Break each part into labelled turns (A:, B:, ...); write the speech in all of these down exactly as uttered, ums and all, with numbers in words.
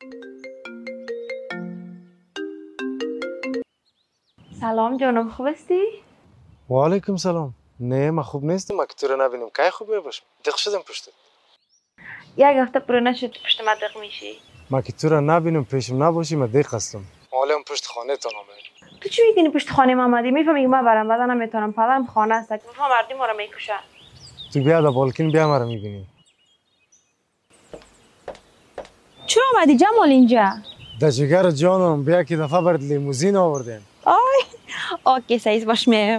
A: سلام جانم، خوب هستی؟
B: و علیکم سلام. نه من خوب نیستم، ما که تو رو نبینیم که خوب باشم. دق شدم پشتت.
A: یک هفته پرو نشد پشت ما دق میشی.
B: ما که تو رو نبینم پیشم نباشی من دق هستم. حالا پشت خانه تان آمدم.
A: تو چی میدونی پشت خانه ما آمدی؟ میفهمی ما برام بعدا نمیتونم، پدرم خانه است. میفهم مردی ما رو میکشن.
B: تو بیا دا بالکن بیا ما رو میبینی.
A: چرا آمدی جمال اینجا؟
B: دا جگر جانم بیا که دفعه برات لیموزین آوردیم.
A: آی اوکی سایز باش میام.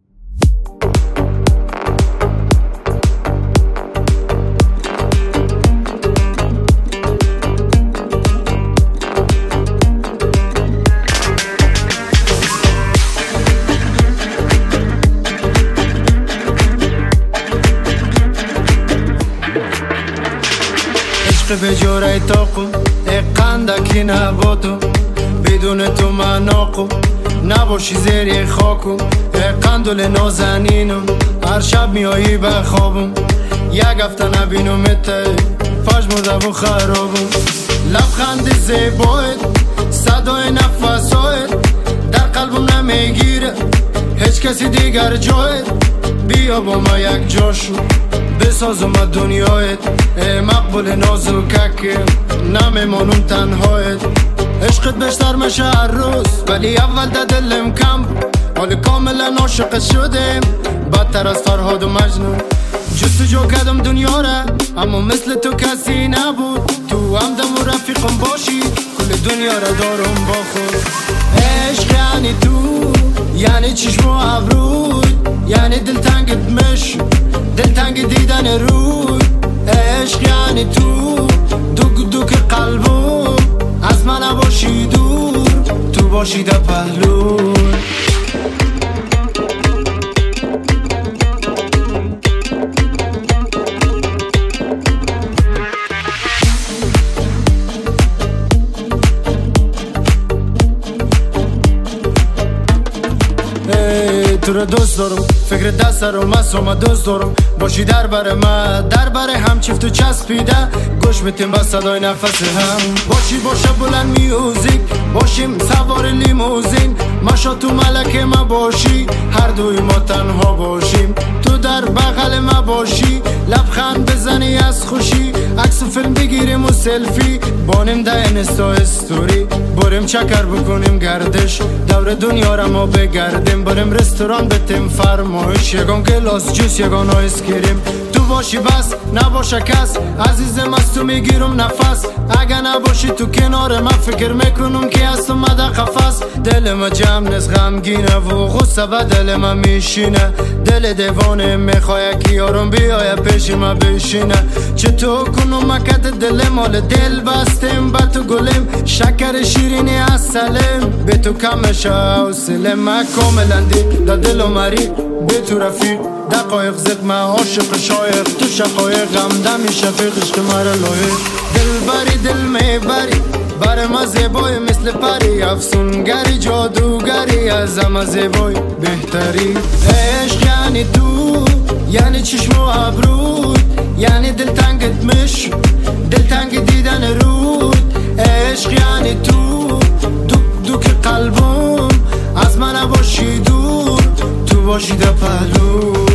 C: به جوره تاقو اقندکی نباتو بدون تو من آقو نباشی زیر خاکو اقندل نازنینو هر شب میایی به خوابم یک هفته نبینم ته فاش مرده و خرابم لبخند زیبایت صدای نفسایت در قلبم نمیگیره هیچ کسی دیگر جایت بیا با ما یک جاشو بسازم دنیایت مقبول نازوکک نمیمانم تنهایت عشقت بیشتر میشه هر روز ولی اول ده دلم کم بود حال کاملا عاشق شدم بدتر از فرهاد و مجنون جستجو کردم دنیا را اما مثل تو کسی نبود تو همدم و رفیقم باشی کل دنیا را دارم با خود عشق یعنی تو یعنی چشم و ابروی یعنی دلتنگت مش دلتنگ دیدن روی عشق یعنی تو دوک دوک قلبم از من نباشی دور تو باشی در پهلوی تو رو دوست دارم فکر دست رو مسوم دوست دارم باشی در بر من در بر هم چفت و چسبیده گوش بتیم با صدای نفس هم باشی باشه بلند میوزیک باشیم سوار لیموزین ماشا تو ملکه ما باشی هر دوی ما تنها باشیم تو در بغل ما باشی لبخند بزنی از خوشی عکس و فیلم بگیریم و سلفی بانیم ده اینستا استوری بریم چکر بکنیم گردش دور دنیا را ما بگردیم بریم رستوران بتیم فرمایش یگان گلاس جوس یگان آیس کریم تو باشی بس نباشه کس عزیزم از تو میگیرم نفس اگه نباشی تو کنار من فکر میکنم که از تو مده قفص دل ما جمع نز غمگینه و غصه به دل ما میشینه دل دیوانه میخواه که یارم بیایه پیش ما بشینه چطور کنم مکت دل مال دل بستیم با تو گلیم شکر شیرینی از سلم به تو کمشه و سلم ما کاملا دی دا دل و مری به تو رفیق دقایق زد من عاشق شایق تو شقایق غمدمی شفیق عشق مرا لایق دل بری دل میبری بر ما زیبای مثل پری افسونگری جادوگری از همه زیبای بهتری عشق یعنی تو یعنی چشم و ابروی یعنی دلتنگت مش دلتنگ دیدن رود عشق یعنی تو دوک دوک قلبم از من نباشی دور تو باشی در پهلو